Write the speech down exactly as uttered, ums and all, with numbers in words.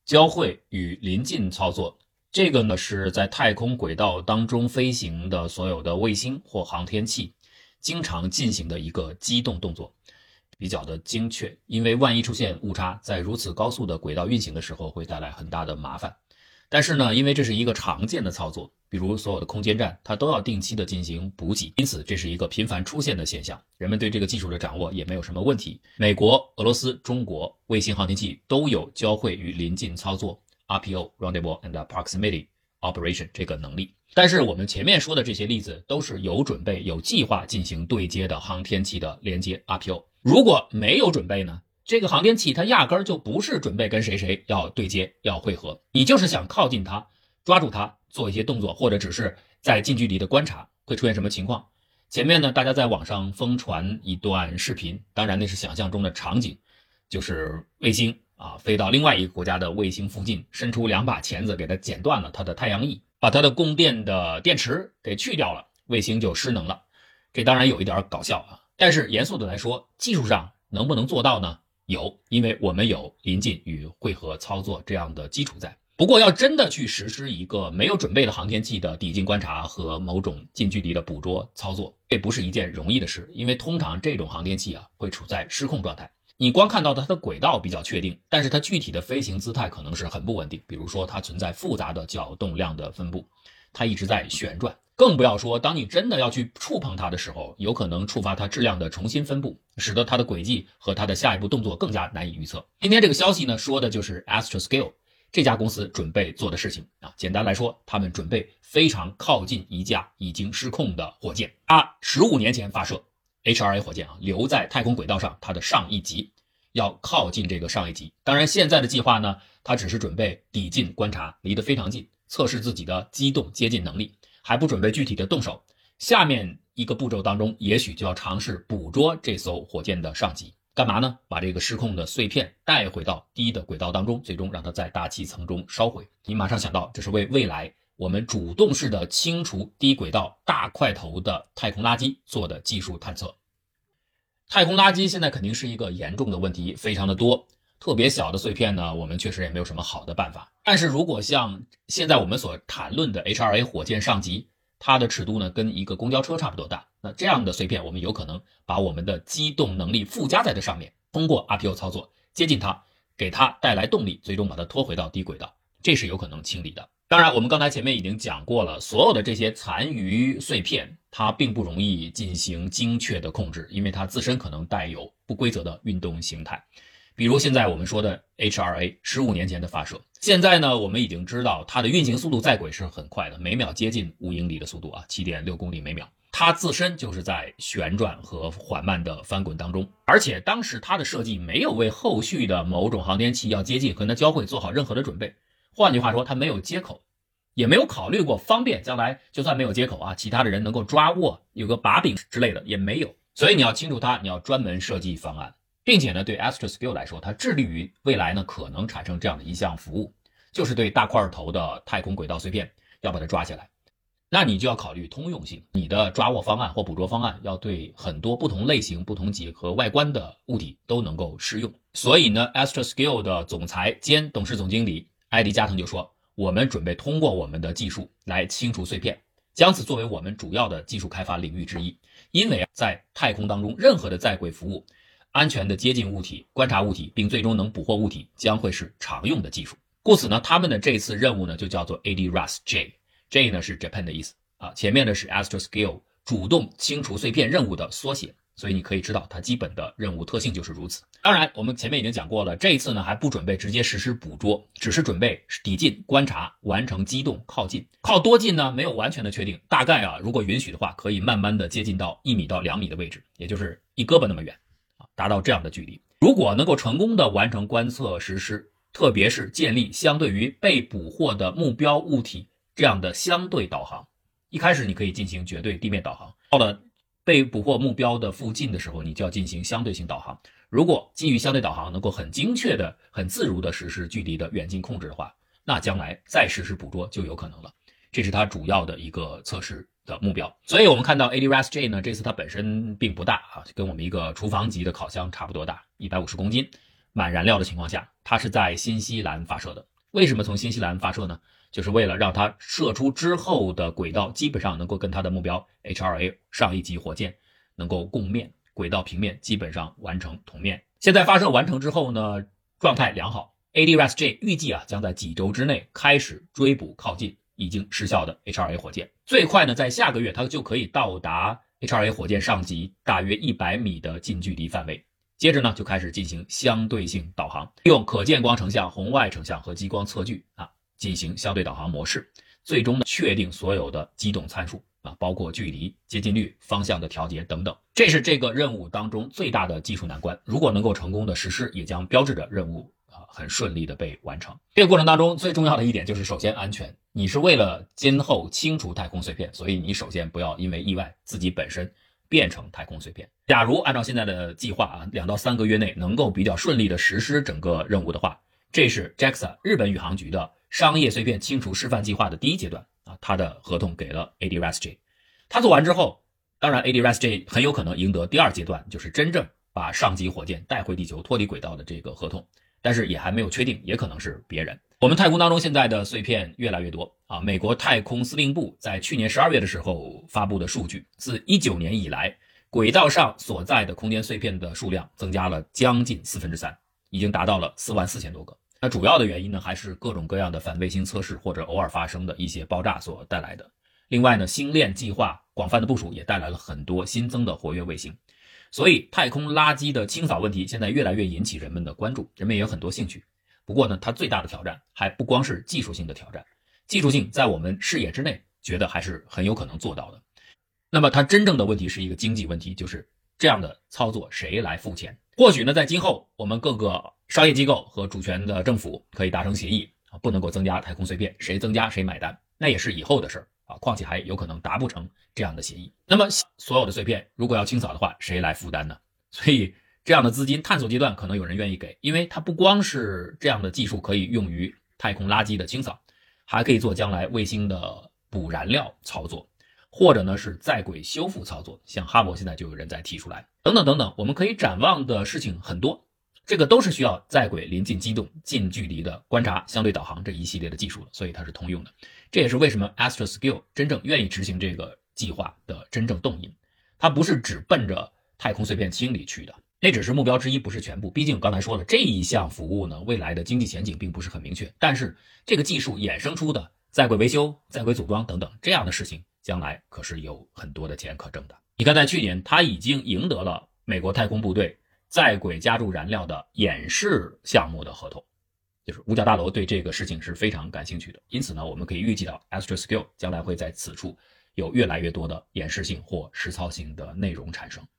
交会与临近操作，这个呢是在太空轨道当中飞行的所有的卫星或航天器经常进行的一个机动动作，比较的精确，因为万一出现误差，在如此高速的轨道运行的时候会带来很大的麻烦。但是呢，因为这是一个常见的操作，比如所有的空间站它都要定期的进行补给，因此这是一个频繁出现的现象，人们对这个技术的掌握也没有什么问题。美国、俄罗斯、中国卫星航天器都有交会与临近操作 R P O Rendezvous and Proximity Operation 这个能力。但是我们前面说的这些例子都是有准备有计划进行对接的航天器的连接 R P O， 如果没有准备呢，这个航天器它压根儿就不是准备跟谁谁要对接要汇合，你就是想靠近它抓住它做一些动作，或者只是在近距离的观察会出现什么情况。前面呢大家在网上疯传一段视频，当然那是想象中的场景，就是卫星啊飞到另外一个国家的卫星附近，伸出两把钳子给它剪断了它的太阳翼，把它的供电的电池给去掉了，卫星就失能了。这当然有一点搞笑啊，但是严肃的来说，技术上能不能做到呢？有，因为我们有临近与汇合操作这样的基础在。不过要真的去实施一个没有准备的航天器的抵近观察和某种近距离的捕捉操作，这不是一件容易的事，因为通常这种航天器啊会处在失控状态。你光看到它的轨道比较确定，但是它具体的飞行姿态可能是很不稳定，比如说它存在复杂的角动量的分布，它一直在旋转。更不要说当你真的要去触碰它的时候，有可能触发它质量的重新分布，使得它的轨迹和它的下一步动作更加难以预测。今天这个消息呢，说的就是 Astroscale 这家公司准备做的事情啊。简单来说，他们准备非常靠近一架已经失控的火箭。它十五年前发射 H R A 火箭啊，留在太空轨道上，它的上一级要靠近这个上一级。当然现在的计划呢，它只是准备抵近观察，离得非常近，测试自己的机动接近能力，还不准备具体的动手。下面一个步骤当中，也许就要尝试捕捉这艘火箭的上级。干嘛呢？把这个失控的碎片带回到低的轨道当中，最终让它在大气层中烧毁。你马上想到，这是为未来我们主动式的清除低轨道大块头的太空垃圾做的技术探测。太空垃圾现在肯定是一个严重的问题，非常的多。特别小的碎片呢，我们确实也没有什么好的办法。但是如果像现在我们所谈论的 H R A 火箭上级，它的尺度呢跟一个公交车差不多大，那这样的碎片我们有可能把我们的机动能力附加在这上面，通过 R P O 操作接近它，给它带来动力，最终把它拖回到低轨道，这是有可能清理的。当然我们刚才前面已经讲过了，所有的这些残余碎片它并不容易进行精确的控制，因为它自身可能带有不规则的运动形态。比如现在我们说的 H R A 十五年前的发射，现在呢我们已经知道它的运行速度在轨是很快的，每秒接近五英里的速度啊 ，七点六公里每秒。它自身就是在旋转和缓慢的翻滚当中，而且当时它的设计没有为后续的某种航天器要接近和它交会做好任何的准备。换句话说，它没有接口，也没有考虑过方便将来就算没有接口啊，其他的人能够抓握，有个把柄之类的也没有。所以你要清楚它，你要专门设计方案。并且呢，对 Astroscale 来说，它致力于未来呢可能产生这样的一项服务，就是对大块头的太空轨道碎片要把它抓下来。那你就要考虑通用性，你的抓握方案或捕捉方案要对很多不同类型、不同几何外观的物体都能够适用。所以呢 ，Astroscale 的总裁兼董事总经理埃迪加藤就说，我们准备通过我们的技术来清除碎片，将此作为我们主要的技术开发领域之一。因为在太空当中，任何的在轨服务安全的接近物体、观察物体，并最终能捕获物体，将会是常用的技术。故此呢，他们的这次任务呢就叫做 A D R A S J，J 呢是 Japan 的意思啊，前面呢是 Astroscale 主动清除碎片任务的缩写，所以你可以知道它基本的任务特性就是如此。当然，我们前面已经讲过了，这一次呢还不准备直接实施捕捉，只是准备抵近观察，完成机动靠近。靠多近呢？没有完全的确定，大概啊，如果允许的话，可以慢慢的接近到一米到两米的位置，也就是一胳膊那么远。达到这样的距离，如果能够成功的完成观测实施，特别是建立相对于被捕获的目标物体这样的相对导航，一开始你可以进行绝对地面导航，到了被捕获目标的附近的时候，你就要进行相对性导航。如果基于相对导航能够很精确的、很自如的实施距离的远近控制的话，那将来再实施捕捉就有可能了。这是它主要的一个测试的目标。所以我们看到 A D R A S J 呢，这次它本身并不大啊，跟我们一个厨房级的烤箱差不多大，一百五十公斤，满燃料的情况下，它是在新西兰发射的。 为什么从新西兰发射呢？就是为了让它射出之后的轨道基本上能够跟它的目标 H 二 A 上一级火箭能够共面，轨道平面基本上完成同面。现在发射完成之后呢，状态良好， A D R A S J 预计啊将在几周之内开始追捕靠近已经失效的 H 二 A 火箭，最快呢在下个月它就可以到达 H 二 A 火箭上级大约一百米的近距离范围。接着呢，就开始进行相对性导航，用可见光成像、红外成像和激光测距啊进行相对导航模式，最终呢确定所有的机动参数啊，包括距离、接近率、方向的调节等等。这是这个任务当中最大的技术难关。如果能够成功的实施，也将标志着任务啊很顺利的被完成。这个过程当中最重要的一点就是首先安全。你是为了今后清除太空碎片，所以你首先不要因为意外自己本身变成太空碎片。假如按照现在的计划啊，两到三个月内能够比较顺利的实施整个任务的话，这是 J A X A 日本宇航局的商业碎片清除示范计划的第一阶段啊，它的合同给了 A D R A S J。它做完之后，当然 A D R A S J 很有可能赢得第二阶段，就是真正把上级火箭带回地球脱离轨道的这个合同，但是也还没有确定，也可能是别人。我们太空当中现在的碎片越来越多啊！美国太空司令部在去年十二月的时候发布的数据，自一九年以来，轨道上所在的空间碎片的数量增加了将近四分之三，已经达到了四万四千多个。那主要的原因呢，还是各种各样的反卫星测试或者偶尔发生的一些爆炸所带来的。另外呢，星链计划广泛的部署也带来了很多新增的活跃卫星。所以太空垃圾的清扫问题现在越来越引起人们的关注，人们也有很多兴趣。不过呢，它最大的挑战还不光是技术性的挑战，技术性在我们视野之内，觉得还是很有可能做到的。那么它真正的问题是一个经济问题，就是这样的操作谁来付钱？或许呢，在今后我们各个商业机构和主权的政府可以达成协议啊，不能够增加太空碎片，谁增加谁买单，那也是以后的事儿啊。况且还有可能达不成这样的协议。那么所有的碎片如果要清扫的话，谁来负担呢？所以这样的资金探索阶段可能有人愿意给，因为它不光是这样的技术可以用于太空垃圾的清扫，还可以做将来卫星的补燃料操作，或者呢是在轨修复操作，像哈勃现在就有人在提出来，等等等等。我们可以展望的事情很多，这个都是需要在轨临近机动近距离的观察相对导航这一系列的技术的，所以它是通用的。这也是为什么 Astroscale 真正愿意执行这个计划的真正动因，它不是只奔着太空碎片清理去的，那只是目标之一，不是全部。毕竟我刚才说了，这一项服务呢，未来的经济前景并不是很明确，但是这个技术衍生出的在轨维修、在轨组装等等这样的事情，将来可是有很多的钱可挣的。你看在去年它已经赢得了美国太空部队在轨加注燃料的演示项目的合同，就是五角大楼对这个事情是非常感兴趣的。因此呢，我们可以预计到 Astroscale 将来会在此处有越来越多的演示性或实操性的内容产生。